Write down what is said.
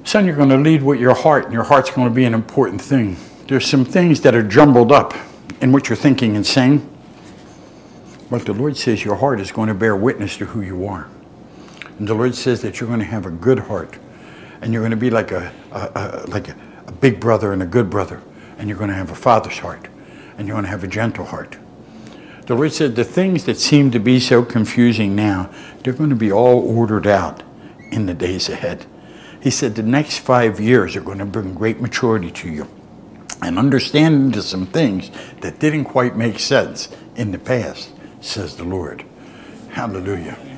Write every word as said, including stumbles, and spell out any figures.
Son, you're going to lead with your heart, and your heart's going to be an important thing. There's some things that are jumbled up in what you're thinking and saying. But the Lord says your heart is going to bear witness to who you are. And the Lord says that you're going to have a good heart. And you're going to be like a, a, a like a, a big brother and a good brother. And you're going to have a father's heart. And you're going to have a gentle heart. The Lord said the things that seem to be so confusing now, they're going to be all ordered out in the days ahead. He said the next five years are going to bring great maturity to you. And understanding to some things that didn't quite make sense in the past, says the Lord. Hallelujah.